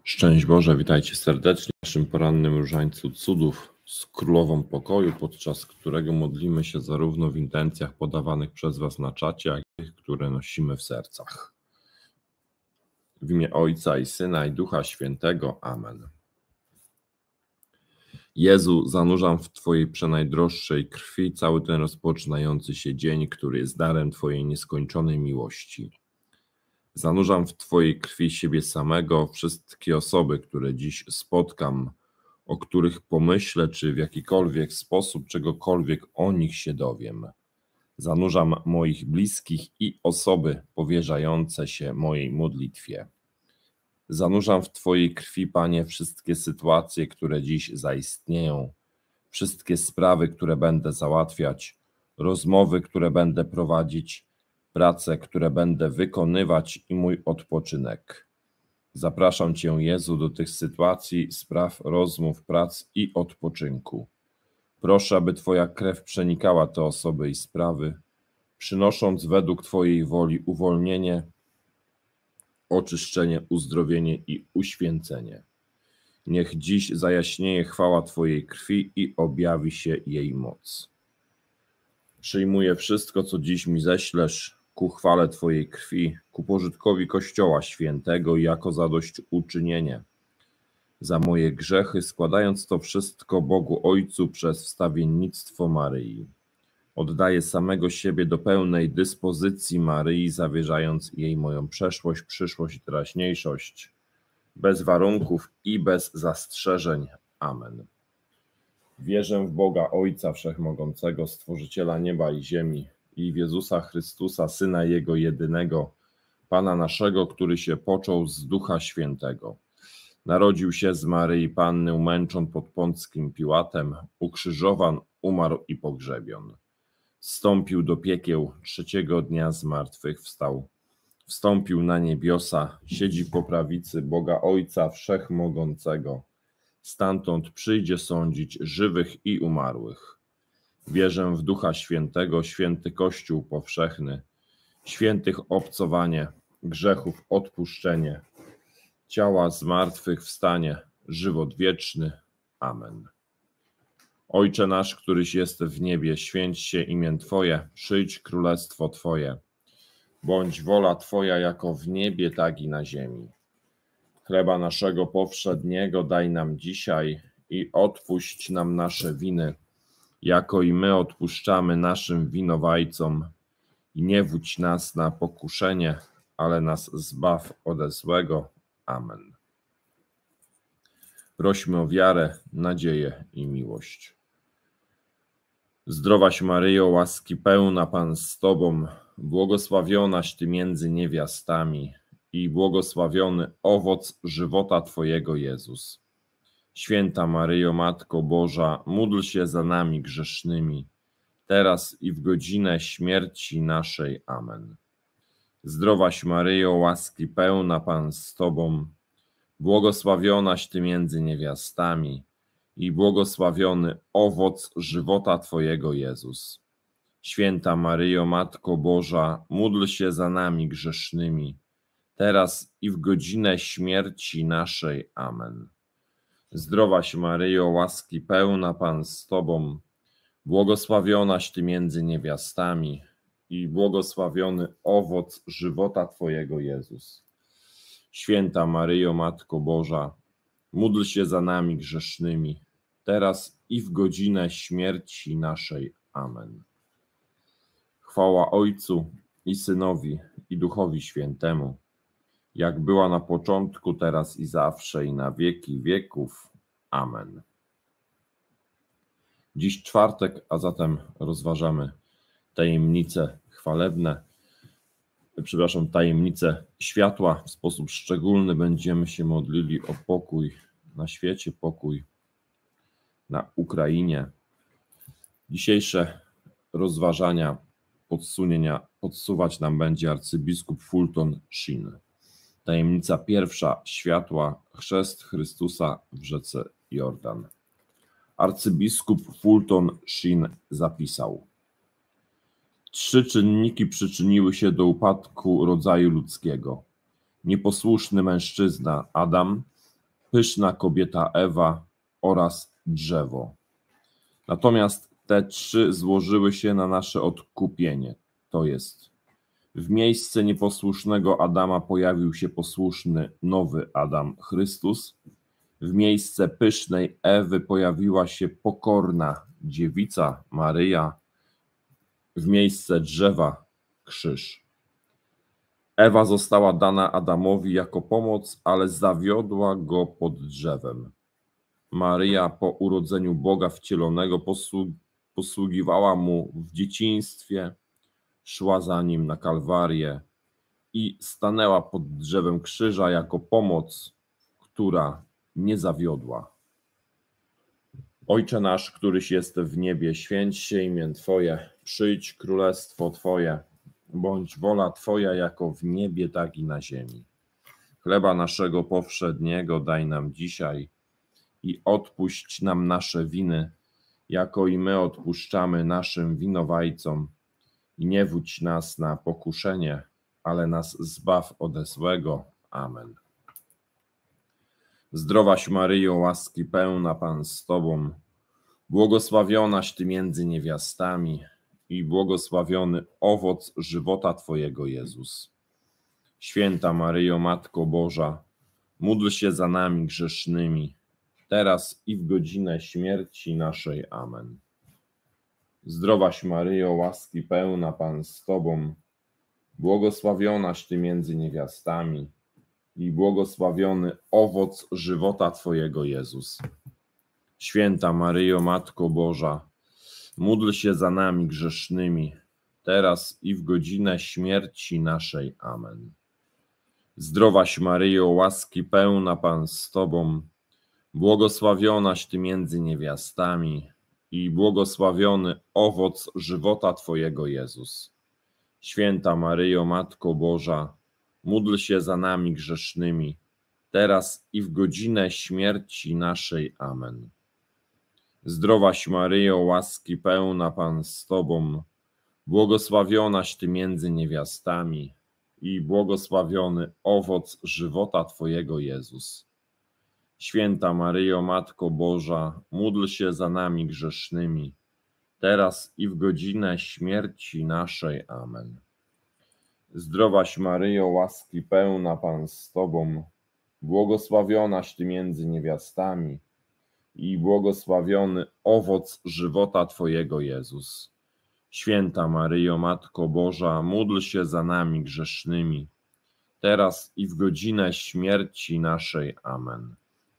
Szczęść Boże, witajcie serdecznie w naszym porannym różańcu cudów z Królową Pokoju, podczas którego modlimy się zarówno w intencjach podawanych przez Was na czacie, jak i tych, które nosimy w sercach. W imię Ojca i Syna i Ducha Świętego. Amen. Jezu, zanurzam w Twojej przenajdroższej krwi cały ten rozpoczynający się dzień, który jest darem Twojej nieskończonej miłości. Zanurzam w Twojej krwi siebie samego, wszystkie osoby, które dziś spotkam, o których pomyślę, czy w jakikolwiek sposób czegokolwiek o nich się dowiem. Zanurzam moich bliskich i osoby powierzające się mojej modlitwie. Zanurzam w Twojej krwi, Panie, wszystkie sytuacje, które dziś zaistnieją, wszystkie sprawy, które będę załatwiać, rozmowy, które będę prowadzić, prace, które będę wykonywać i mój odpoczynek. Zapraszam Cię, Jezu, do tych sytuacji, spraw, rozmów, prac i odpoczynku. Proszę, aby Twoja krew przenikała te osoby i sprawy, przynosząc według Twojej woli uwolnienie, oczyszczenie, uzdrowienie i uświęcenie. Niech dziś zajaśnieje chwała Twojej krwi i objawi się jej moc. Przyjmuję wszystko, co dziś mi ześlesz, ku chwale Twojej krwi, ku pożytkowi Kościoła Świętego i jako zadośćuczynienie za moje grzechy, składając to wszystko Bogu Ojcu przez wstawiennictwo Maryi. Oddaję samego siebie do pełnej dyspozycji Maryi, zawierzając jej moją przeszłość, przyszłość i teraźniejszość, bez warunków i bez zastrzeżeń. Amen. Wierzę w Boga Ojca Wszechmogącego, Stworzyciela nieba i ziemi, i w Jezusa Chrystusa, Syna Jego jedynego, Pana naszego, który się począł z Ducha Świętego. Narodził się z Maryi Panny, umęczon pod Pąckim Piłatem, ukrzyżowan, umarł i pogrzebion. Zstąpił do piekieł, trzeciego dnia zmartwychwstał. Wstąpił na niebiosa, siedzi po prawicy Boga Ojca Wszechmogącego. Stamtąd przyjdzie sądzić żywych i umarłych. Wierzę w Ducha Świętego, święty Kościół powszechny, świętych obcowanie, grzechów odpuszczenie, ciała zmartwychwstanie, żywot wieczny. Amen. Ojcze nasz, któryś jest w niebie, święć się imię Twoje, przyjdź królestwo Twoje. Bądź wola Twoja jako w niebie, tak i na ziemi. Chleba naszego powszedniego daj nam dzisiaj i odpuść nam nasze winy, jako i my odpuszczamy naszym winowajcom. I nie wódź nas na pokuszenie, ale nas zbaw ode złego. Amen. Prośmy o wiarę, nadzieję i miłość. Zdrowaś Maryjo, łaski pełna, Pan z Tobą, błogosławionaś Ty między niewiastami i błogosławiony owoc żywota Twojego, Jezus. Święta Maryjo, Matko Boża, módl się za nami grzesznymi, teraz i w godzinę śmierci naszej. Amen. Zdrowaś Maryjo, łaski pełna, Pan z Tobą, błogosławionaś Ty między niewiastami i błogosławiony owoc żywota Twojego, Jezus. Święta Maryjo, Matko Boża, módl się za nami grzesznymi, teraz i w godzinę śmierci naszej. Amen. Zdrowaś Maryjo, łaski pełna, Pan z Tobą, błogosławionaś Ty między niewiastami i błogosławiony owoc żywota Twojego, Jezus. Święta Maryjo, Matko Boża, módl się za nami grzesznymi, teraz i w godzinę śmierci naszej. Amen. Chwała Ojcu i Synowi i Duchowi Świętemu, jak była na początku, teraz i zawsze, i na wieki wieków. Amen. Dziś czwartek, a zatem rozważamy tajemnice chwalebne, tajemnice światła. W sposób szczególny będziemy się modlili o pokój na świecie, pokój na Ukrainie. Dzisiejsze rozważania, podsuwać nam będzie arcybiskup Fulton Sheen. Tajemnica pierwsza światła, chrzest Chrystusa w rzece Jordan. Arcybiskup Fulton Sheen zapisał: 3 czynniki przyczyniły się do upadku rodzaju ludzkiego. Nieposłuszny mężczyzna Adam, pyszna kobieta Ewa oraz drzewo. Natomiast te trzy złożyły się na nasze odkupienie, to jest w miejsce nieposłusznego Adama pojawił się posłuszny nowy Adam, Chrystus. W miejsce pysznej Ewy pojawiła się pokorna dziewica Maryja. W miejsce drzewa krzyż. Ewa została dana Adamowi jako pomoc, ale zawiodła go pod drzewem. Maryja po urodzeniu Boga wcielonego posługiwała mu w dzieciństwie, szła za nim na Kalwarię i stanęła pod drzewem krzyża jako pomoc, która nie zawiodła. Ojcze nasz, któryś jest w niebie, święć się imię Twoje, przyjdź królestwo Twoje, bądź wola Twoja jako w niebie, tak i na ziemi. Chleba naszego powszedniego daj nam dzisiaj i odpuść nam nasze winy, jako i my odpuszczamy naszym winowajcom. I nie wódź nas na pokuszenie, ale nas zbaw ode złego. Amen. Zdrowaś Maryjo, łaski pełna, Pan z Tobą, błogosławionaś Ty między niewiastami i błogosławiony owoc żywota Twojego, Jezus. Święta Maryjo, Matko Boża, módl się za nami grzesznymi, teraz i w godzinę śmierci naszej. Amen. Zdrowaś Maryjo, łaski pełna, Pan z Tobą, błogosławionaś Ty między niewiastami i błogosławiony owoc żywota Twojego, Jezus. Święta Maryjo, Matko Boża, módl się za nami grzesznymi, teraz i w godzinę śmierci naszej. Amen. Zdrowaś Maryjo, łaski pełna, Pan z Tobą, błogosławionaś Ty między niewiastami i błogosławiony owoc żywota Twojego, Jezus. Święta Maryjo, Matko Boża, módl się za nami grzesznymi, teraz i w godzinę śmierci naszej. Amen. Zdrowaś Maryjo, łaski pełna, Pan z Tobą, błogosławionaś Ty między niewiastami i błogosławiony owoc żywota Twojego, Jezus. Święta Maryjo, Matko Boża, módl się za nami grzesznymi, teraz i w godzinę śmierci naszej. Amen. Zdrowaś Maryjo, łaski pełna, Pan z Tobą, błogosławionaś Ty między niewiastami i błogosławiony owoc żywota Twojego, Jezus. Święta Maryjo, Matko Boża, módl się za nami grzesznymi, teraz i w godzinę śmierci naszej. Amen.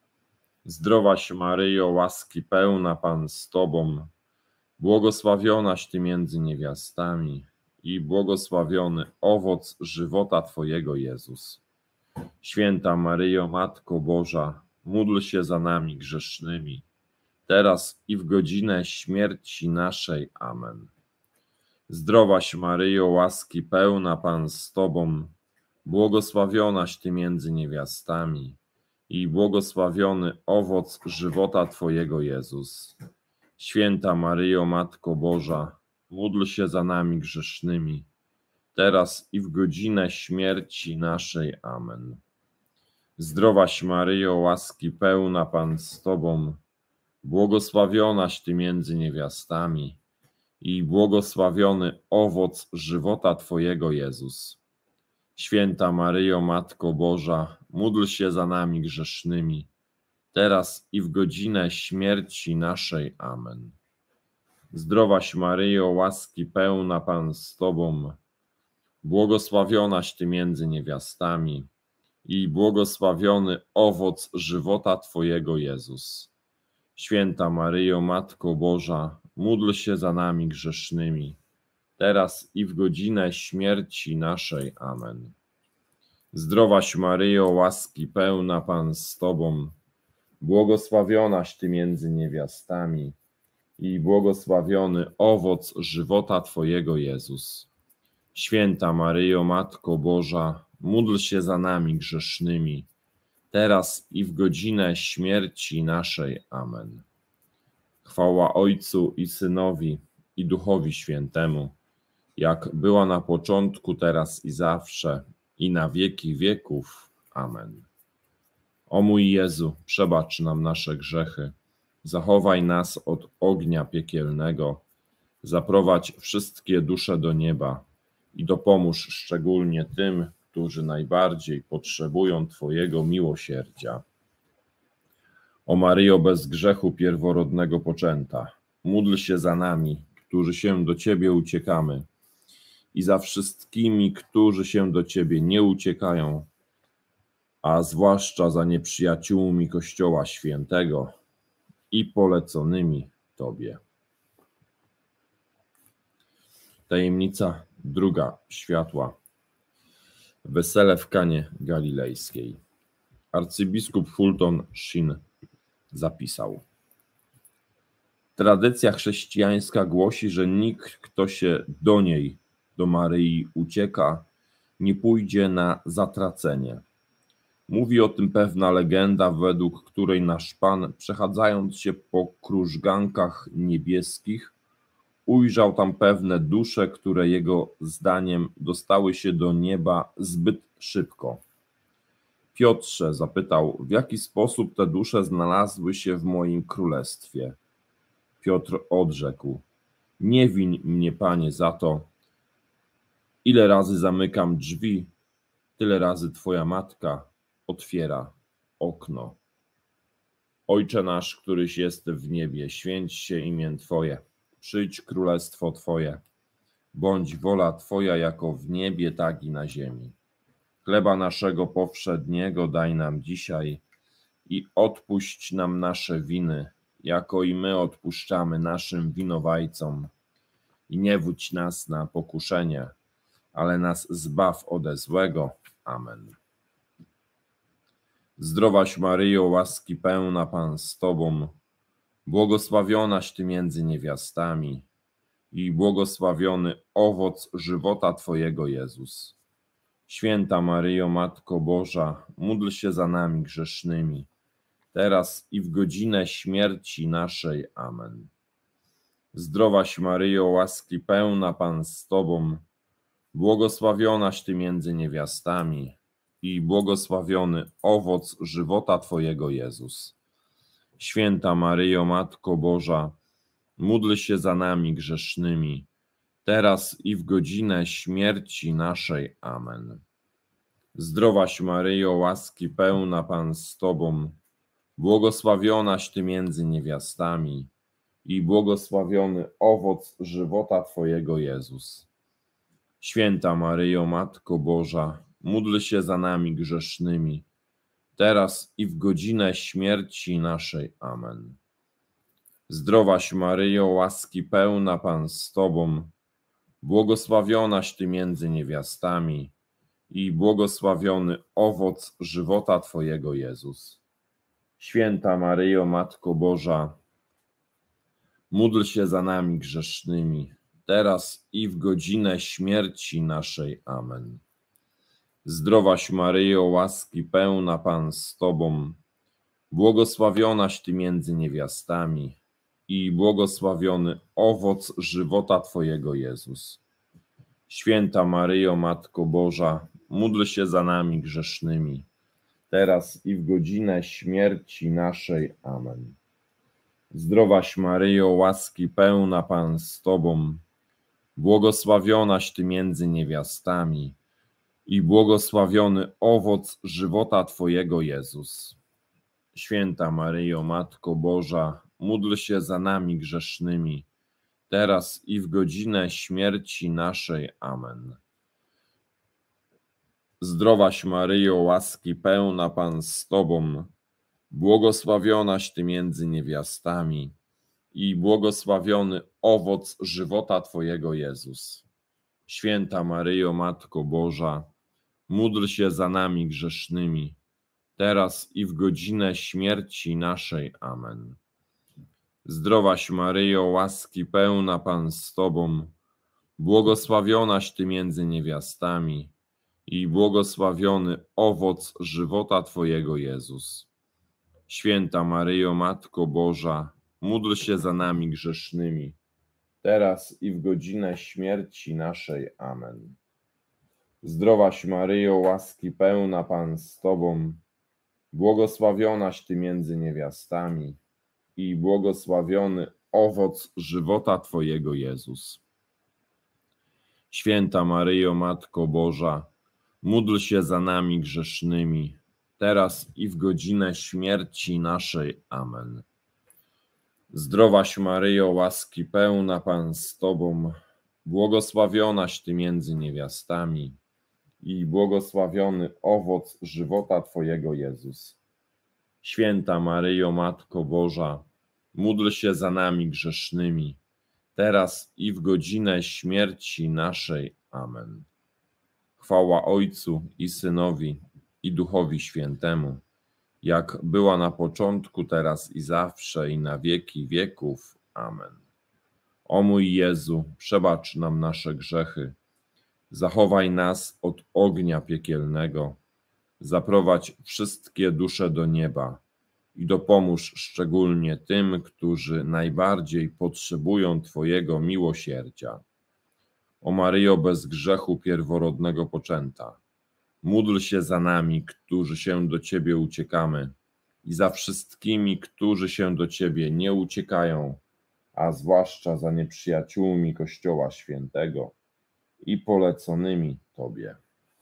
Zdrowaś Maryjo, łaski pełna, Pan z Tobą, błogosławionaś Ty między niewiastami i błogosławiony owoc żywota Twojego, Jezus. Święta Maryjo, Matko Boża, módl się za nami grzesznymi, teraz i w godzinę śmierci naszej. Amen. Zdrowaś Maryjo, łaski pełna, Pan z Tobą, błogosławionaś Ty między niewiastami i błogosławiony owoc żywota Twojego, Jezus. Święta Maryjo, Matko Boża, módl się za nami grzesznymi, teraz i w godzinę śmierci naszej. Amen. Zdrowaś Maryjo, łaski pełna, Pan z Tobą, błogosławionaś Ty między niewiastami i błogosławiony owoc żywota Twojego, Jezus. Święta Maryjo, Matko Boża, módl się za nami grzesznymi, teraz i w godzinę śmierci naszej. Amen. Zdrowaś Maryjo, łaski pełna, Pan z Tobą, błogosławionaś Ty między niewiastami i błogosławiony owoc żywota Twojego, Jezus. Święta Maryjo, Matko Boża, módl się za nami grzesznymi, teraz i w godzinę śmierci naszej. Amen. Zdrowaś Maryjo, łaski pełna, Pan z Tobą, błogosławionaś Ty między niewiastami i błogosławiony owoc żywota Twojego, Jezus. Święta Maryjo, Matko Boża, módl się za nami grzesznymi, teraz i w godzinę śmierci naszej. Amen. Chwała Ojcu i Synowi, i Duchowi Świętemu, jak była na początku, teraz i zawsze, i na wieki wieków. Amen. O mój Jezu, przebacz nam nasze grzechy, zachowaj nas od ognia piekielnego, zaprowadź wszystkie dusze do nieba i dopomóż szczególnie tym, którzy najbardziej potrzebują Twojego miłosierdzia. O Maryjo bez grzechu pierworodnego poczęta, módl się za nami, którzy się do Ciebie uciekamy, i za wszystkimi, którzy się do Ciebie nie uciekają, a zwłaszcza za nieprzyjaciółmi Kościoła Świętego i poleconymi Tobie. Tajemnica druga światła. Wesele w Kanie Galilejskiej. Arcybiskup Fulton Sheen zapisał: tradycja chrześcijańska głosi, że nikt, kto się do niej, do Maryi ucieka, nie pójdzie na zatracenie. Mówi o tym pewna legenda, według której nasz Pan, przechadzając się po krużgankach niebieskich, ujrzał tam pewne dusze, które jego zdaniem dostały się do nieba zbyt szybko. Piotrze, zapytał, w jaki sposób te dusze znalazły się w moim królestwie? Piotr odrzekł: nie wiń mnie, Panie, za to. Ile razy zamykam drzwi, tyle razy Twoja matka otwiera okno. Ojcze nasz, któryś jest w niebie, święć się imię Twoje. Przyjdź królestwo Twoje. Bądź wola Twoja jako w niebie, tak i na ziemi. Chleba naszego powszedniego daj nam dzisiaj i odpuść nam nasze winy, jako i my odpuszczamy naszym winowajcom. I nie wódź nas na pokuszenie, ale nas zbaw ode złego. Amen. Zdrowaś Maryjo, łaski pełna, Pan z Tobą, błogosławionaś Ty między niewiastami i błogosławiony owoc żywota Twojego, Jezus. Święta Maryjo, Matko Boża, módl się za nami grzesznymi, teraz i w godzinę śmierci naszej. Amen. Zdrowaś Maryjo, łaski pełna, Pan z Tobą, błogosławionaś Ty między niewiastami i błogosławiony owoc żywota Twojego, Jezus. Święta Maryjo, Matko Boża, módl się za nami grzesznymi, teraz i w godzinę śmierci naszej. Amen. Zdrowaś Maryjo, łaski pełna, Pan z Tobą, błogosławionaś Ty między niewiastami i błogosławiony owoc żywota Twojego, Jezus. Święta Maryjo, Matko Boża, módl się za nami grzesznymi, teraz i w godzinę śmierci naszej. Amen. Zdrowaś Maryjo, łaski pełna, Pan z Tobą, błogosławionaś Ty między niewiastami i błogosławiony owoc żywota Twojego, Jezus. Święta Maryjo, Matko Boża, módl się za nami grzesznymi, teraz i w godzinę śmierci naszej. Amen. Zdrowaś Maryjo, łaski pełna, Pan z Tobą, błogosławionaś Ty między niewiastami i błogosławiony owoc żywota Twojego, Jezus. Święta Maryjo, Matko Boża, módl się za nami grzesznymi, teraz i w godzinę śmierci naszej. Amen. Zdrowaś Maryjo, łaski pełna, Pan z Tobą, błogosławionaś Ty między niewiastami i błogosławiony owoc żywota Twojego, Jezus. Święta Maryjo, Matko Boża, módl się za nami grzesznymi, teraz i w godzinę śmierci naszej. Amen. Zdrowaś Maryjo, łaski pełna, Pan z Tobą, błogosławionaś Ty między niewiastami i błogosławiony owoc żywota Twojego, Jezus. Święta Maryjo, Matko Boża, módl się za nami grzesznymi, teraz i w godzinę śmierci naszej. Amen. Zdrowaś Maryjo, łaski pełna, Pan z Tobą, błogosławionaś Ty między niewiastami i błogosławiony owoc żywota Twojego, Jezus. Święta Maryjo, Matko Boża, módl się za nami grzesznymi, teraz i w godzinę śmierci naszej. Amen. Zdrowaś Maryjo, łaski pełna, Pan z Tobą, Błogosławionaś Ty między niewiastami i błogosławiony owoc żywota Twojego, Jezus. Święta Maryjo, Matko Boża, módl się za nami grzesznymi, teraz i w godzinę śmierci naszej. Amen. Zdrowaś Maryjo, łaski pełna, Pan z Tobą, błogosławionaś Ty między niewiastami i błogosławiony owoc żywota Twojego, Jezus. Święta Maryjo, Matko Boża, módl się za nami grzesznymi, teraz i w godzinę śmierci naszej. Amen. Chwała Ojcu i Synowi, i Duchowi Świętemu, jak była na początku, teraz i zawsze, i na wieki wieków. Amen. O mój Jezu, przebacz nam nasze grzechy, zachowaj nas od ognia piekielnego, zaprowadź wszystkie dusze do nieba i dopomóż szczególnie tym, którzy najbardziej potrzebują Twojego miłosierdzia. O Maryjo, bez grzechu pierworodnego poczęta, módl się za nami, którzy się do Ciebie uciekamy, i za wszystkimi, którzy się do Ciebie nie uciekają, a zwłaszcza za nieprzyjaciółmi Kościoła Świętego i poleconymi Tobie.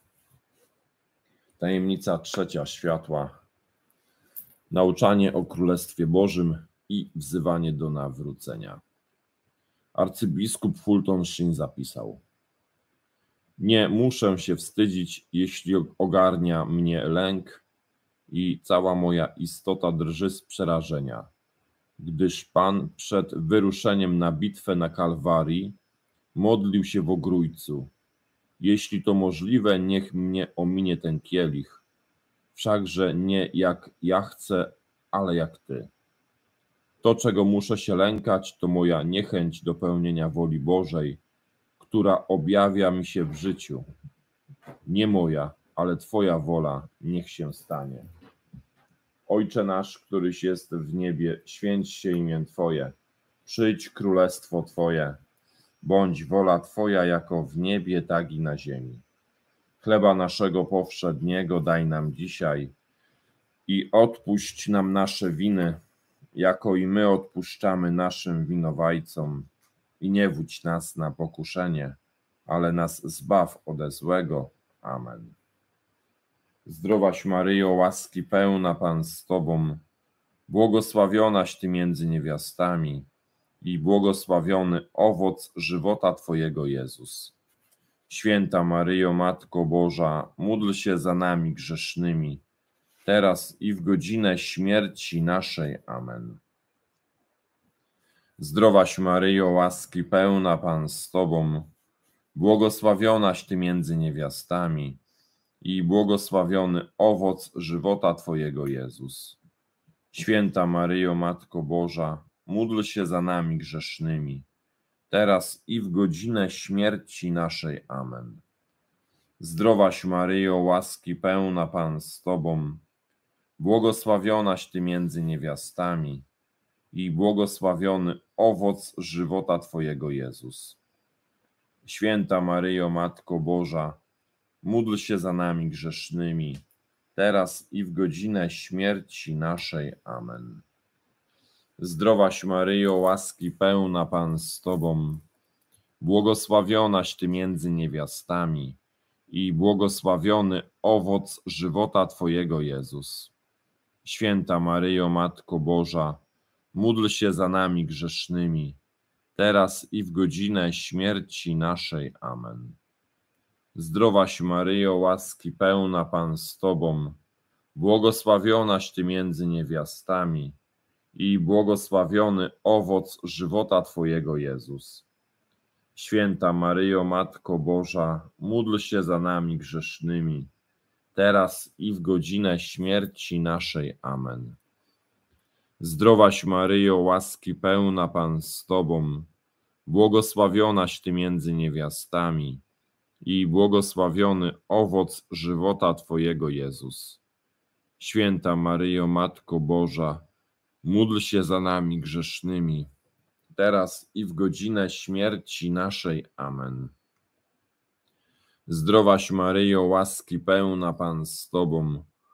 Tajemnica trzecia światła. Nauczanie o Królestwie Bożym i wzywanie do nawrócenia. Arcybiskup Fulton Sheen zapisał: nie muszę się wstydzić, jeśli ogarnia mnie lęk i cała moja istota drży z przerażenia, gdyż Pan przed wyruszeniem na bitwę na Kalwarii modlił się w ogrójcu: jeśli to możliwe, niech mnie ominie ten kielich, wszakże nie jak ja chcę, ale jak Ty. To, czego muszę się lękać, to moja niechęć do pełnienia woli Bożej, która objawia mi się w życiu. Nie moja, ale Twoja wola niech się stanie. Ojcze nasz, któryś jest w niebie, święć się imię Twoje. Przyjdź królestwo Twoje. Bądź wola Twoja jako w niebie, tak i na ziemi. Chleba naszego powszedniego daj nam dzisiaj i odpuść nam nasze winy, jako i my odpuszczamy naszym winowajcom. I nie wódź nas na pokuszenie, ale nas zbaw ode złego. Amen. Zdrowaś Maryjo, łaski pełna, Pan z Tobą, błogosławionaś Ty między niewiastami i błogosławiony owoc żywota Twojego, Jezus. Święta Maryjo, Matko Boża, módl się za nami grzesznymi, teraz i w godzinę śmierci naszej. Amen. Zdrowaś Maryjo, łaski pełna, Pan z Tobą, błogosławionaś Ty między niewiastami i błogosławiony owoc żywota Twojego, Jezus. Święta Maryjo, Matko Boża, módl się za nami grzesznymi, teraz i w godzinę śmierci naszej. Amen. Zdrowaś Maryjo, łaski pełna, Pan z Tobą, błogosławionaś Ty między niewiastami i błogosławiony owoc żywota Twojego, Jezus. Święta Maryjo, Matko Boża, módl się za nami grzesznymi, teraz i w godzinę śmierci naszej. Amen. Zdrowaś Maryjo, łaski pełna, Pan z Tobą, błogosławionaś Ty między niewiastami i błogosławiony owoc żywota Twojego, Jezus. Święta Maryjo, Matko Boża, módl się za nami grzesznymi, teraz i w godzinę śmierci naszej. Amen. Zdrowaś Maryjo, łaski pełna, Pan z Tobą, błogosławionaś Ty między niewiastami i błogosławiony owoc żywota Twojego, Jezus. Święta Maryjo, Matko Boża, módl się za nami grzesznymi, teraz i w godzinę śmierci naszej. Amen. Zdrowaś Maryjo, łaski pełna, Pan z Tobą, błogosławionaś Ty między niewiastami i błogosławiony owoc żywota Twojego, Jezus. Święta Maryjo, Matko Boża, módl się za nami grzesznymi, teraz i w godzinę śmierci naszej. Amen. Zdrowaś Maryjo, łaski pełna, Pan z Tobą,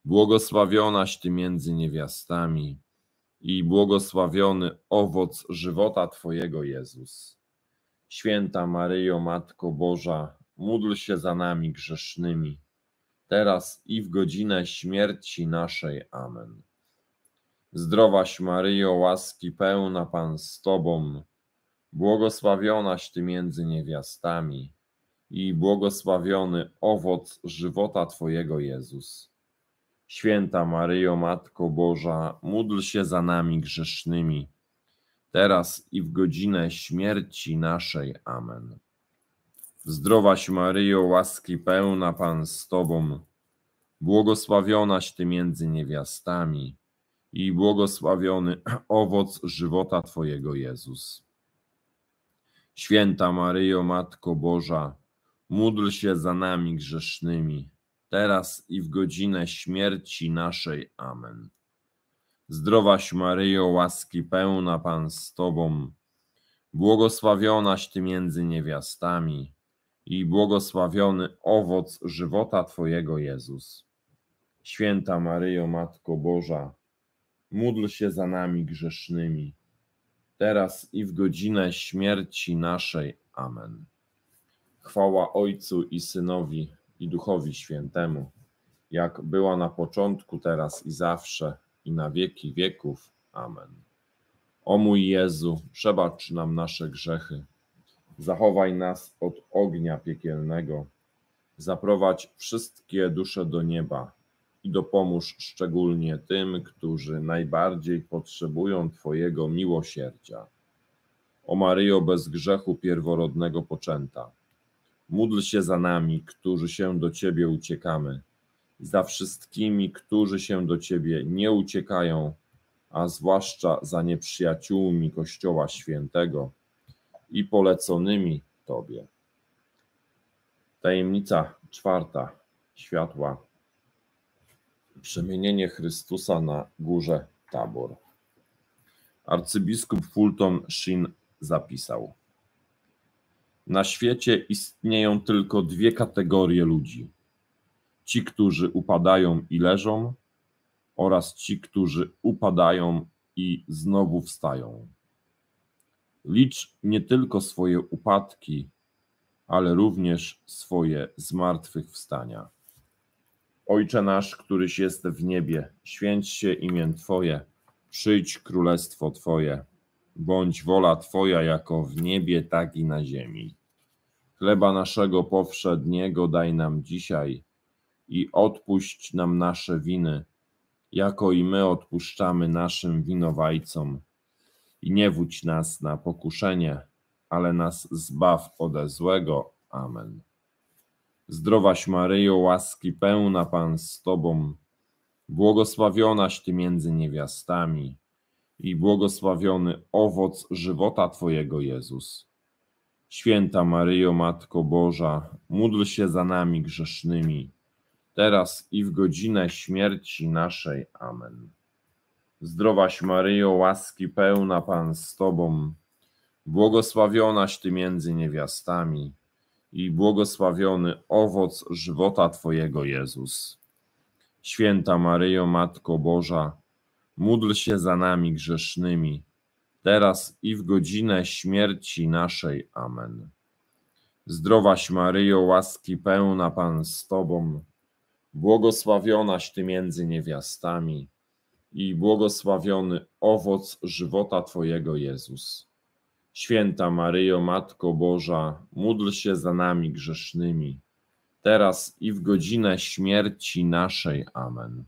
Błogosławionaś Ty między niewiastami i błogosławiony owoc żywota Twojego, Jezus. Święta Maryjo, Matko Boża, módl się za nami grzesznymi, teraz i w godzinę śmierci naszej. Amen. Zdrowaś Maryjo, łaski pełna, Pan z Tobą, błogosławionaś Ty między niewiastami i błogosławiony owoc żywota Twojego, Jezus. Święta Maryjo, Matko Boża, módl się za nami grzesznymi, teraz i w godzinę śmierci naszej. Amen. Zdrowaś Maryjo, łaski pełna, Pan z Tobą, błogosławionaś Ty między niewiastami i błogosławiony owoc żywota Twojego, Jezus. Święta Maryjo, Matko Boża, módl się za nami grzesznymi, teraz i w godzinę śmierci naszej. Amen. Zdrowaś Maryjo, łaski pełna, Pan z Tobą, błogosławionaś Ty między niewiastami i błogosławiony owoc żywota Twojego, Jezus. Święta Maryjo, Matko Boża, módl się za nami grzesznymi, teraz i w godzinę śmierci naszej. Amen. Chwała Ojcu i Synowi, i Duchowi Świętemu, jak była na początku, teraz i zawsze, i na wieki wieków. Amen. O mój Jezu, przebacz nam nasze grzechy, zachowaj nas od ognia piekielnego, zaprowadź wszystkie dusze do nieba i dopomóż szczególnie tym, którzy najbardziej potrzebują Twojego miłosierdzia. O Maryjo, bez grzechu pierworodnego poczęta, módl się za nami, którzy się do Ciebie uciekamy, i za wszystkimi, którzy się do Ciebie nie uciekają, a zwłaszcza za nieprzyjaciółmi Kościoła Świętego i poleconymi Tobie. Tajemnica czwarta. Światła. Przemienienie Chrystusa na górze Tabor. Arcybiskup Fulton Sheen zapisał: na świecie istnieją tylko dwie kategorie ludzi. Ci, którzy upadają i leżą, oraz ci, którzy upadają i znowu wstają. Licz nie tylko swoje upadki, ale również swoje zmartwychwstania. Ojcze nasz, któryś jest w niebie, święć się imię Twoje, przyjdź królestwo Twoje, bądź wola Twoja jako w niebie, tak i na ziemi. Chleba naszego powszedniego daj nam dzisiaj i odpuść nam nasze winy, jako i my odpuszczamy naszym winowajcom. I nie wódź nas na pokuszenie, ale nas zbaw ode złego. Amen. Zdrowaś Maryjo, łaski pełna, Pan z Tobą, błogosławionaś Ty między niewiastami i błogosławiony owoc żywota Twojego, Jezus. Święta Maryjo, Matko Boża, módl się za nami grzesznymi, teraz i w godzinę śmierci naszej. Amen. Zdrowaś Maryjo, łaski pełna, Pan z Tobą, błogosławionaś Ty między niewiastami i błogosławiony owoc żywota Twojego, Jezus. Święta Maryjo, Matko Boża, módl się za nami grzesznymi, teraz i w godzinę śmierci naszej. Amen. Zdrowaś Maryjo, łaski pełna, Pan z Tobą, błogosławionaś Ty między niewiastami i błogosławiony owoc żywota Twojego, Jezus. Święta Maryjo, Matko Boża, módl się za nami grzesznymi, teraz i w godzinę śmierci naszej. Amen.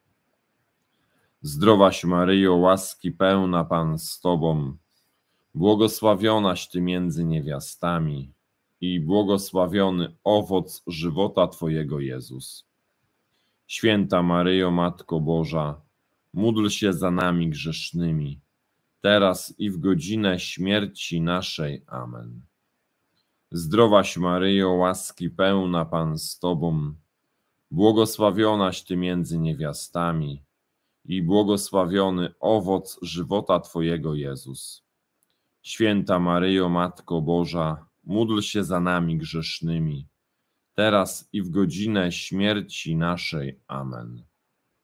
Zdrowaś Maryjo, łaski pełna, Pan z Tobą, błogosławionaś Ty między niewiastami i błogosławiony owoc żywota Twojego, Jezus. Święta Maryjo, Matko Boża, módl się za nami grzesznymi, teraz i w godzinę śmierci naszej. Amen. Zdrowaś Maryjo, łaski pełna, Pan z Tobą, błogosławionaś Ty między niewiastami i błogosławiony owoc żywota Twojego, Jezus. Święta Maryjo, Matko Boża, módl się za nami grzesznymi, teraz i w godzinę śmierci naszej. Amen.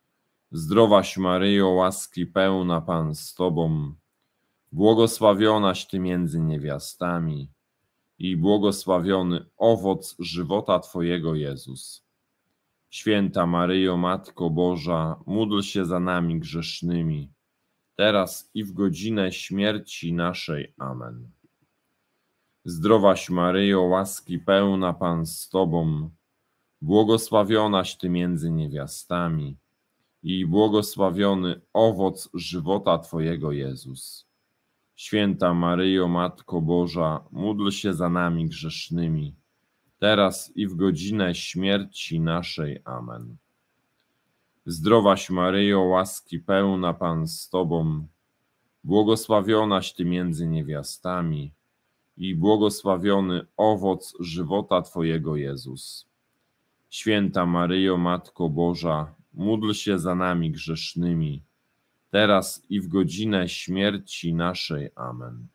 Zdrowaś Maryjo, łaski pełna, Pan z Tobą, błogosławionaś Ty między niewiastami i błogosławiony owoc żywota Twojego, Jezus. Święta Maryjo, Matko Boża, módl się za nami grzesznymi, teraz i w godzinę śmierci naszej. Amen. Zdrowaś Maryjo, łaski pełna, Pan z Tobą, błogosławionaś Ty między niewiastami i błogosławiony owoc żywota Twojego, Jezus. Święta Maryjo, Matko Boża, módl się za nami grzesznymi, teraz i w godzinę śmierci naszej. Amen. Zdrowaś Maryjo, łaski pełna, Pan z Tobą, błogosławionaś Ty między niewiastami i błogosławiony owoc żywota Twojego, Jezus. Święta Maryjo, Matko Boża, módl się za nami grzesznymi, teraz i w godzinę śmierci naszej. Amen.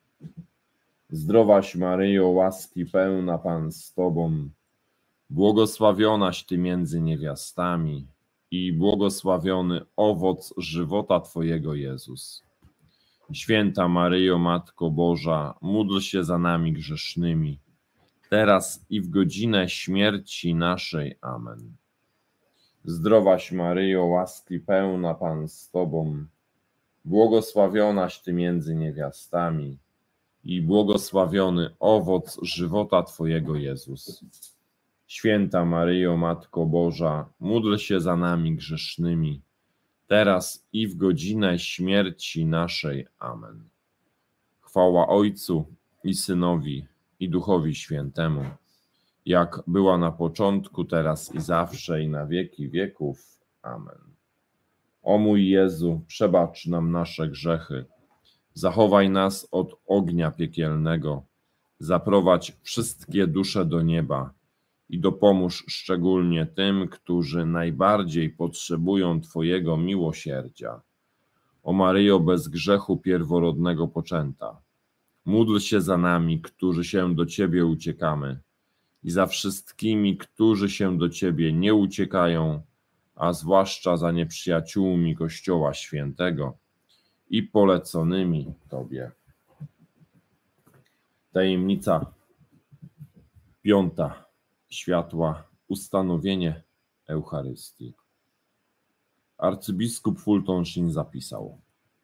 Zdrowaś Maryjo, łaski pełna, Pan z Tobą, błogosławionaś Ty między niewiastami i błogosławiony owoc żywota Twojego, Jezus. Święta Maryjo, Matko Boża, módl się za nami grzesznymi, teraz i w godzinę śmierci naszej. Amen. Zdrowaś Maryjo, łaski pełna, Pan z Tobą, błogosławionaś Ty między niewiastami i błogosławiony owoc żywota Twojego, Jezus. Święta Maryjo, Matko Boża, módl się za nami grzesznymi, teraz i w godzinę śmierci naszej. Amen. Chwała Ojcu i Synowi, i Duchowi Świętemu, jak była na początku, teraz i zawsze, i na wieki wieków. Amen. O mój Jezu, przebacz nam nasze grzechy, zachowaj nas od ognia piekielnego, zaprowadź wszystkie dusze do nieba i dopomóż szczególnie tym, którzy najbardziej potrzebują Twojego miłosierdzia. O Maryjo, bez grzechu pierworodnego poczęta, módl się za nami, którzy się do Ciebie uciekamy, i za wszystkimi, którzy się do Ciebie nie uciekają, a zwłaszcza za nieprzyjaciółmi Kościoła Świętego i poleconymi Tobie. Tajemnica 5. Światła, ustanowienie Eucharystii. Arcybiskup Fulton Sheen zapisał: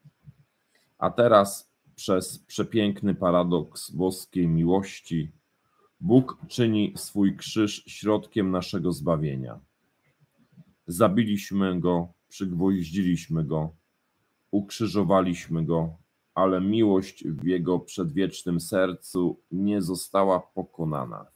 a teraz przez przepiękny paradoks boskiej miłości Bóg czyni swój krzyż środkiem naszego zbawienia. Zabiliśmy Go, przygwoździliśmy Go, ukrzyżowaliśmy Go, ale miłość w Jego przedwiecznym sercu nie została pokonana.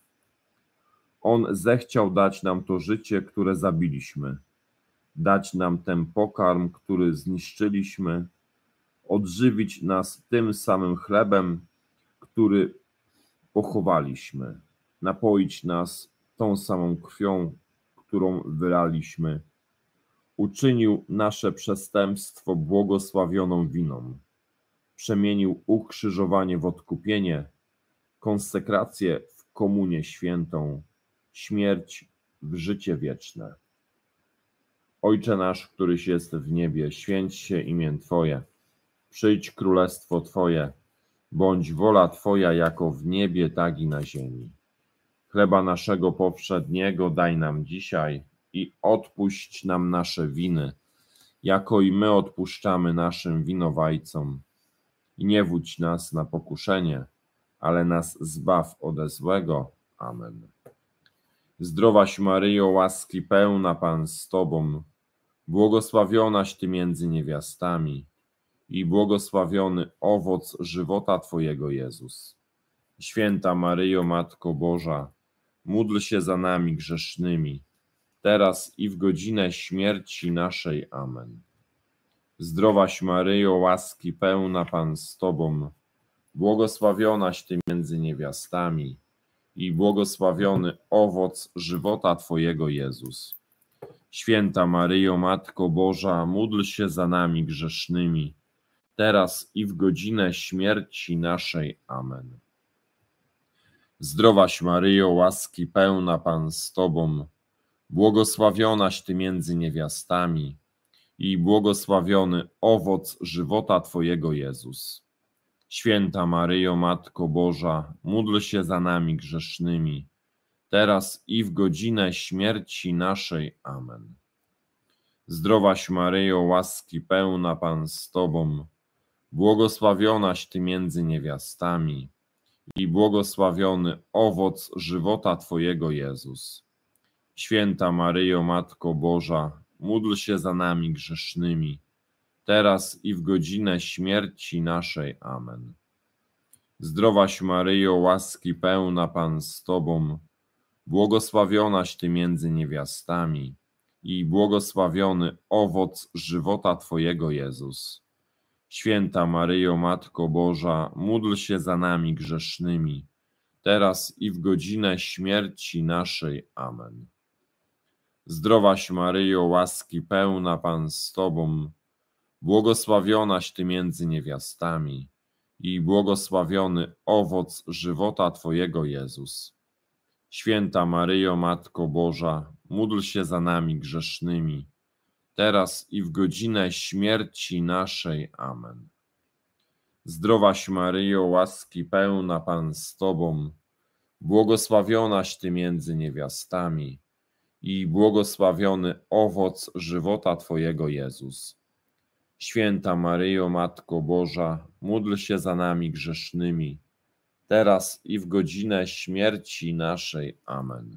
On zechciał dać nam to życie, które zabiliśmy, dać nam ten pokarm, który zniszczyliśmy, odżywić nas tym samym chlebem, który pochowaliśmy, napoić nas tą samą krwią, którą wylaliśmy. Uczynił nasze przestępstwo błogosławioną winą. Przemienił ukrzyżowanie w odkupienie, konsekrację w komunię świętą, śmierć w życie wieczne. Ojcze nasz, któryś jest w niebie, święć się imię Twoje. Przyjdź królestwo Twoje, bądź wola Twoja jako w niebie, tak i na ziemi. Chleba naszego powszedniego daj nam dzisiaj i odpuść nam nasze winy, jako i my odpuszczamy naszym winowajcom. I nie wódź nas na pokuszenie, ale nas zbaw ode złego. Amen. Zdrowaś Maryjo, łaski pełna, Pan z Tobą, błogosławionaś Ty między niewiastami i błogosławiony owoc żywota Twojego, Jezus. Święta Maryjo, Matko Boża, módl się za nami grzesznymi, teraz i w godzinę śmierci naszej. Amen. Zdrowaś Maryjo, łaski pełna, Pan z Tobą, błogosławionaś Ty między niewiastami i błogosławiony owoc żywota Twojego, Jezus. Święta Maryjo, Matko Boża, módl się za nami grzesznymi, teraz i w godzinę śmierci naszej. Amen. Zdrowaś Maryjo, łaski pełna, Pan z Tobą, błogosławionaś Ty między niewiastami i błogosławiony owoc żywota Twojego, Jezus. Święta Maryjo, Matko Boża, módl się za nami grzesznymi, teraz i w godzinę śmierci naszej. Amen. Zdrowaś Maryjo, łaski pełna, Pan z Tobą, błogosławionaś Ty między niewiastami i błogosławiony owoc żywota Twojego, Jezus. Święta Maryjo, Matko Boża, módl się za nami grzesznymi, teraz i w godzinę śmierci naszej. Amen. Zdrowaś Maryjo, łaski pełna, Pan z Tobą, błogosławionaś Ty między niewiastami i błogosławiony owoc żywota Twojego, Jezus. Święta Maryjo, Matko Boża, módl się za nami grzesznymi, teraz i w godzinę śmierci naszej. Amen. Zdrowaś Maryjo, łaski pełna, Pan z Tobą, błogosławionaś Ty między niewiastami i błogosławiony owoc żywota Twojego, Jezus. Święta Maryjo, Matko Boża, módl się za nami grzesznymi, teraz i w godzinę śmierci naszej. Amen. Zdrowaś Maryjo, łaski pełna, Pan z Tobą, błogosławionaś Ty między niewiastami i błogosławiony owoc żywota Twojego, Jezus. Święta Maryjo, Matko Boża, módl się za nami grzesznymi, teraz i w godzinę śmierci naszej. Amen.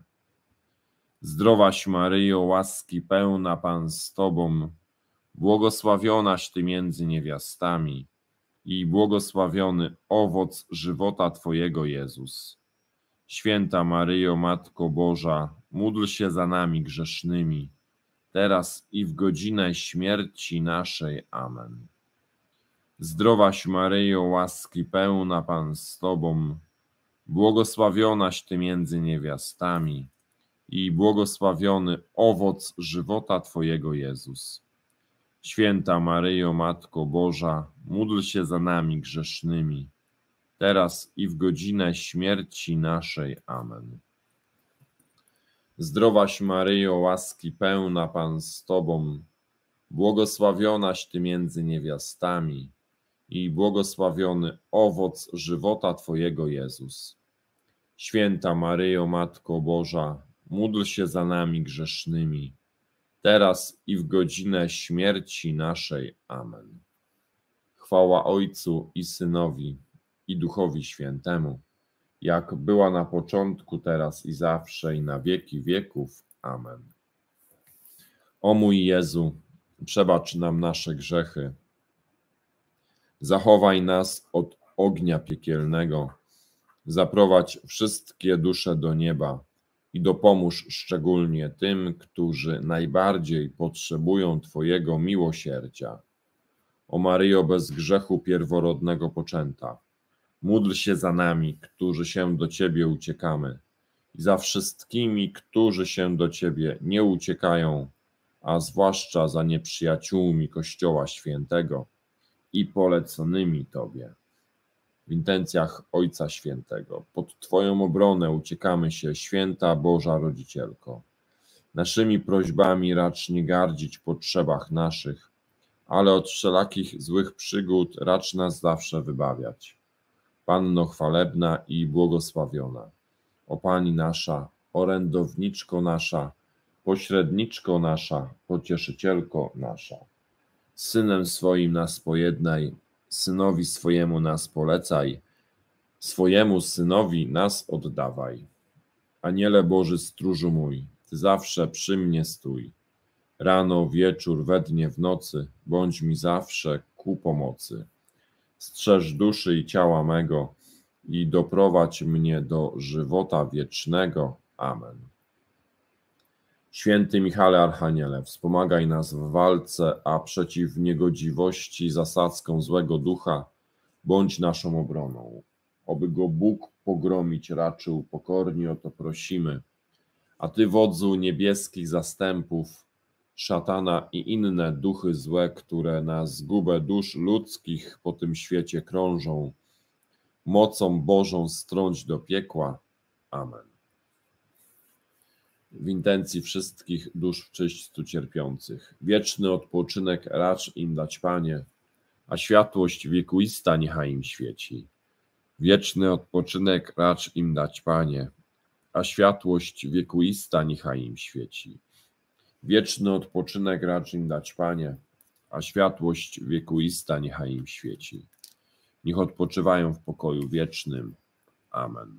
Zdrowaś Maryjo, łaski pełna, Pan z Tobą, błogosławionaś Ty między niewiastami i błogosławiony owoc żywota Twojego, Jezus. Święta Maryjo, Matko Boża, módl się za nami grzesznymi, teraz i w godzinę śmierci naszej. Amen. Zdrowaś Maryjo, łaski pełna, Pan z Tobą, błogosławionaś Ty między niewiastami i błogosławiony owoc żywota Twojego, Jezus. Święta Maryjo, Matko Boża, módl się za nami grzesznymi, teraz i w godzinę śmierci naszej. Amen. Zdrowaś Maryjo, łaski pełna, Pan z Tobą, błogosławionaś Ty między niewiastami i błogosławiony owoc żywota Twojego, Jezus. Święta Maryjo, Matko Boża, módl się za nami grzesznymi, teraz i w godzinę śmierci naszej. Amen. Chwała Ojcu i Synowi, i Duchowi Świętemu, jak była na początku, teraz i zawsze, i na wieki wieków. Amen. O mój Jezu, przebacz nam nasze grzechy, zachowaj nas od ognia piekielnego, zaprowadź wszystkie dusze do nieba i dopomóż szczególnie tym, którzy najbardziej potrzebują Twojego miłosierdzia. O Maryjo, bez grzechu pierworodnego poczęta, módl się za nami, którzy się do Ciebie uciekamy, i za wszystkimi, którzy się do Ciebie nie uciekają, a zwłaszcza za nieprzyjaciółmi Kościoła Świętego i poleconymi Tobie. W intencjach Ojca Świętego, pod Twoją obronę uciekamy się, Święta Boża Rodzicielko. Naszymi prośbami racz nie gardzić w potrzebach naszych, ale od wszelakich złych przygód racz nas zawsze wybawiać. Panno chwalebna i błogosławiona, o Pani nasza, orędowniczko nasza, pośredniczko nasza, pocieszycielko nasza. Z Synem swoim nas pojednaj, Synowi swojemu nas polecaj, swojemu Synowi nas oddawaj. Aniele Boży, stróżu mój, Ty zawsze przy mnie stój. Rano, wieczór, we dnie, w nocy, bądź mi zawsze ku pomocy. Strzeż duszy i ciała mego i doprowadź mnie do żywota wiecznego. Amen. Święty Michale Archaniele, wspomagaj nas w walce, a przeciw niegodziwości zasadzką złego ducha bądź naszą obroną. Oby go Bóg pogromić raczył, pokornie o to prosimy. A Ty, wodzu niebieskich zastępów, szatana i inne duchy złe, które na zgubę dusz ludzkich po tym świecie krążą, mocą Bożą strąć do piekła. Amen. w intencji wszystkich dusz w czyśćcu cierpiących. Wieczny odpoczynek racz im dać, Panie, a światłość wiekuista niechaj im świeci. Wieczny odpoczynek racz im dać, Panie, a światłość wiekuista niechaj im świeci. Wieczny odpoczynek racz im dać, Panie, a światłość wiekuista niechaj im świeci. Niech odpoczywają w pokoju wiecznym. Amen.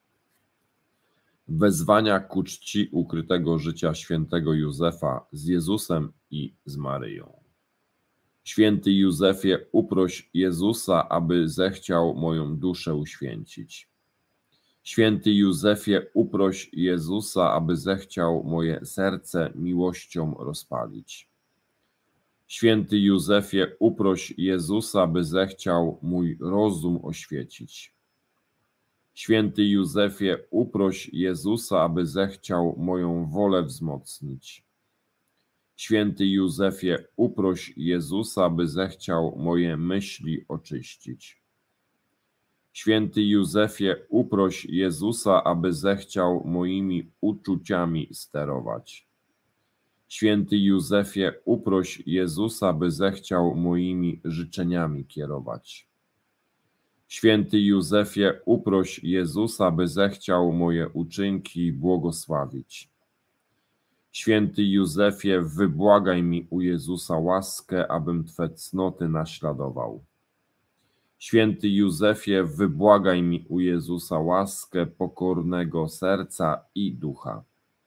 Wezwania ku czci ukrytego życia świętego Józefa z Jezusem i z Maryją. Święty Józefie, uproś Jezusa, aby zechciał moją duszę uświęcić. Święty Józefie, uproś Jezusa, aby zechciał moje serce miłością rozpalić. Święty Józefie, uproś Jezusa, by zechciał mój rozum oświecić. Święty Józefie, uproś Jezusa, aby zechciał moją wolę wzmocnić. Święty Józefie, uproś Jezusa, by zechciał moje myśli oczyścić. Święty Józefie, uproś Jezusa, aby zechciał moimi uczuciami sterować. Święty Józefie, uproś Jezusa, by zechciał moimi życzeniami kierować. Święty Józefie, uproś Jezusa, by zechciał moje uczynki błogosławić. Święty Józefie, wybłagaj mi u Jezusa łaskę, abym Twe cnoty naśladował. Święty Józefie, wybłagaj mi u Jezusa łaskę pokornego serca i ducha.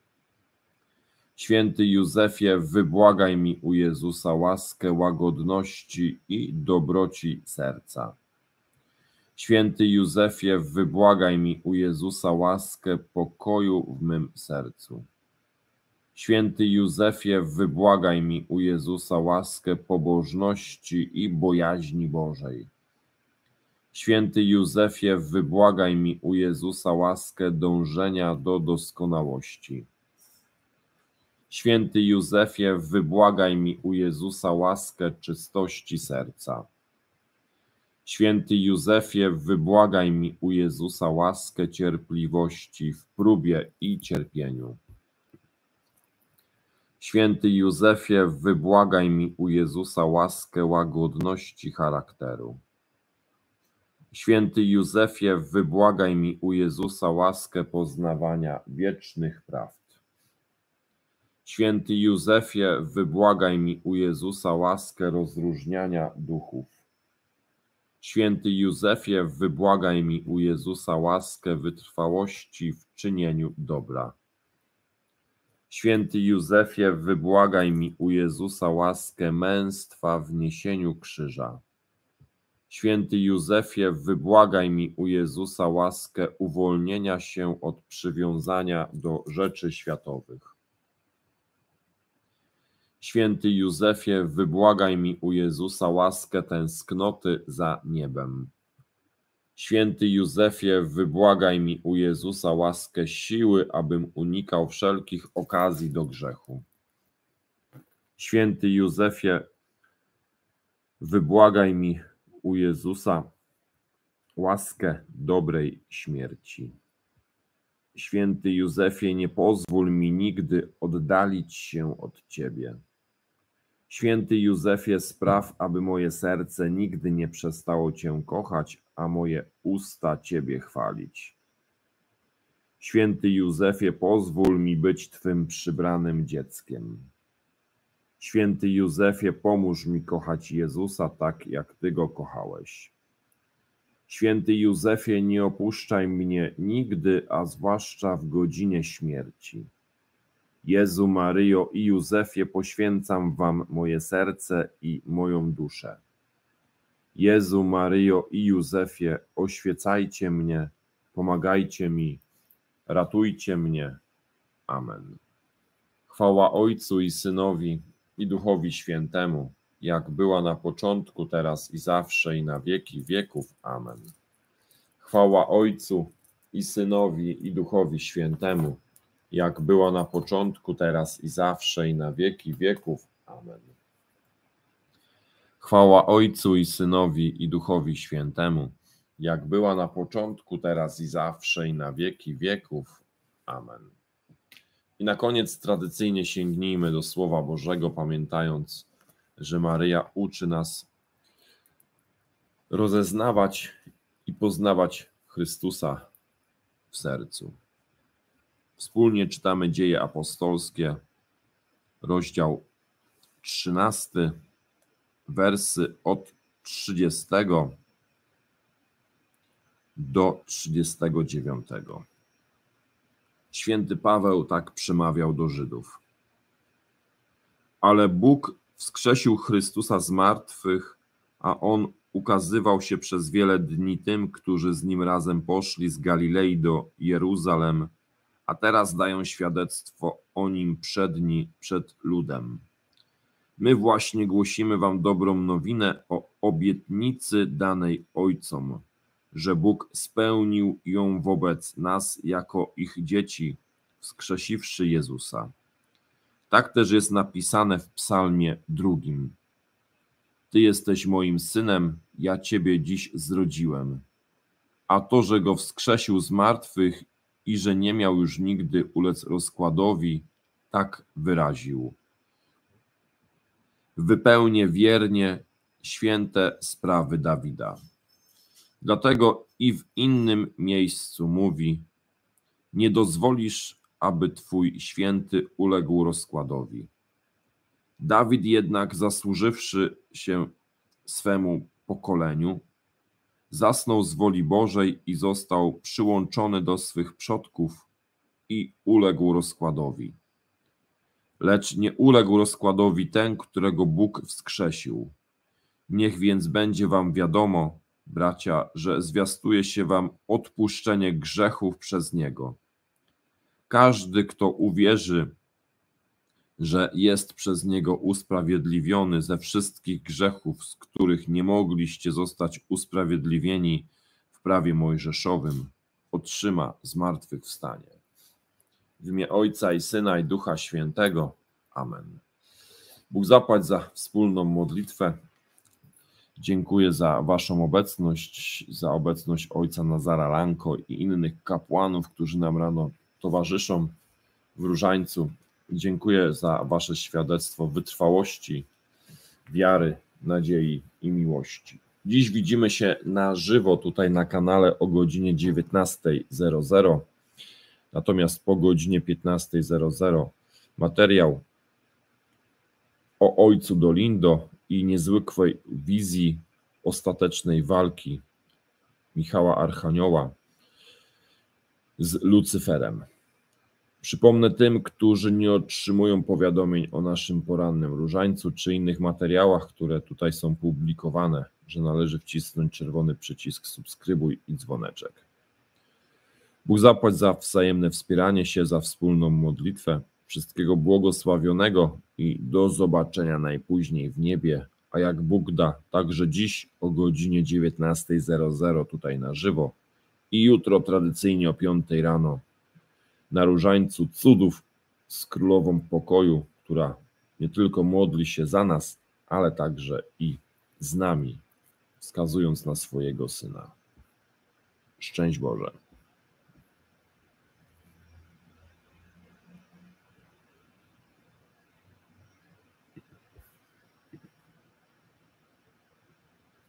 Święty Józefie, wybłagaj mi u Jezusa łaskę łagodności i dobroci serca. Święty Józefie, wybłagaj mi u Jezusa łaskę pokoju w mym sercu. Święty Józefie, wybłagaj mi u Jezusa łaskę pobożności i bojaźni Bożej. Święty Józefie, wybłagaj mi u Jezusa łaskę dążenia do doskonałości. Święty Józefie, wybłagaj mi u Jezusa łaskę czystości serca. Święty Józefie, wybłagaj mi u Jezusa łaskę cierpliwości w próbie i cierpieniu. Święty Józefie, wybłagaj mi u Jezusa łaskę łagodności charakteru. Święty Józefie, wybłagaj mi u Jezusa łaskę poznawania wiecznych prawd. Święty Józefie, wybłagaj mi u Jezusa łaskę rozróżniania duchów. Święty Józefie, wybłagaj mi u Jezusa łaskę wytrwałości w czynieniu dobra. Święty Józefie, wybłagaj mi u Jezusa łaskę męstwa w niesieniu krzyża. Święty Józefie, wybłagaj mi u Jezusa łaskę uwolnienia się od przywiązania do rzeczy światowych. Święty Józefie, wybłagaj mi u Jezusa łaskę tęsknoty za niebem. Święty Józefie, wybłagaj mi u Jezusa łaskę siły, abym unikał wszelkich okazji do grzechu. Święty Józefie, wybłagaj mi u Jezusa łaskę dobrej śmierci. Święty Józefie, nie pozwól mi nigdy oddalić się od Ciebie. Święty Józefie, spraw, aby moje serce nigdy nie przestało Cię kochać, a moje usta Ciebie chwalić. Święty Józefie, pozwól mi być Twym przybranym dzieckiem. Święty Józefie, pomóż mi kochać Jezusa tak, jak Ty Go kochałeś. Święty Józefie, nie opuszczaj mnie nigdy, a zwłaszcza w godzinie śmierci. Jezu, Maryjo i Józefie, poświęcam Wam moje serce i moją duszę. Jezu, Maryjo i Józefie, oświecajcie mnie, pomagajcie mi, ratujcie mnie. Amen. Chwała Ojcu i Synowi, i Duchowi Świętemu, jak była na początku, teraz i zawsze, i na wieki wieków. Amen. Chwała Ojcu i Synowi, i Duchowi Świętemu, jak była na początku, teraz i zawsze, i na wieki wieków. Amen. Chwała Ojcu i Synowi, i Duchowi Świętemu, jak była na początku, teraz i zawsze, i na wieki wieków. Amen. I na koniec tradycyjnie sięgnijmy do Słowa Bożego, pamiętając, że Maryja uczy nas rozeznawać i poznawać Chrystusa w sercu. Wspólnie czytamy Dzieje Apostolskie, rozdział 13, wersy od 30 do 39. Święty Paweł tak przemawiał do Żydów. Ale Bóg wskrzesił Chrystusa z martwych, a On ukazywał się przez wiele dni tym, którzy z Nim razem poszli z Galilei do Jeruzalem, a teraz dają świadectwo o Nim przed ludem. My właśnie głosimy wam dobrą nowinę o obietnicy danej ojcom, że Bóg spełnił ją wobec nas jako ich dzieci, wskrzesiwszy Jezusa. Tak też jest napisane w Psalmie 2. Ty jesteś moim synem, ja ciebie dziś zrodziłem. A to, że go wskrzesił z martwych i że nie miał już nigdy ulec rozkładowi, tak wyraził. Wypełnię wiernie święte sprawy Dawida. Dlatego i w innym miejscu mówi: nie dozwolisz, aby twój święty uległ rozkładowi. Dawid jednak, zasłużywszy się swemu pokoleniu, zasnął z woli Bożej i został przyłączony do swych przodków i uległ rozkładowi. Lecz nie uległ rozkładowi ten, którego Bóg wskrzesił. Niech więc będzie wam wiadomo, bracia, że zwiastuje się wam odpuszczenie grzechów przez Niego. Każdy, kto uwierzy, że jest przez Niego usprawiedliwiony ze wszystkich grzechów, z których nie mogliście zostać usprawiedliwieni w prawie mojżeszowym, otrzyma zmartwychwstanie. W imię Ojca i Syna i Ducha Świętego. Amen. Bóg zapłać za wspólną modlitwę. Dziękuję za waszą obecność, za obecność ojca Nazara Lanko i innych kapłanów, którzy nam rano towarzyszą w Różańcu. Dziękuję za wasze świadectwo wytrwałości, wiary, nadziei i miłości. Dziś widzimy się na żywo tutaj na kanale o godzinie 19:00. Natomiast po godzinie 15:00 materiał o ojcu Dolindo i niezwykłej wizji ostatecznej walki Michała Archanioła z Lucyferem. Przypomnę tym, którzy nie otrzymują powiadomień o naszym porannym różańcu czy innych materiałach, które tutaj są publikowane, że należy wcisnąć czerwony przycisk subskrybuj i dzwoneczek. Bóg zapłać za wzajemne wspieranie się, za wspólną modlitwę. Wszystkiego błogosławionego i do zobaczenia najpóźniej w niebie, a jak Bóg da, także dziś o godzinie 19:00 tutaj na żywo i jutro tradycyjnie o 5:00 rano na Różańcu cudów z Królową Pokoju, która nie tylko modli się za nas, ale także i z nami, wskazując na swojego Syna. Szczęść Boże.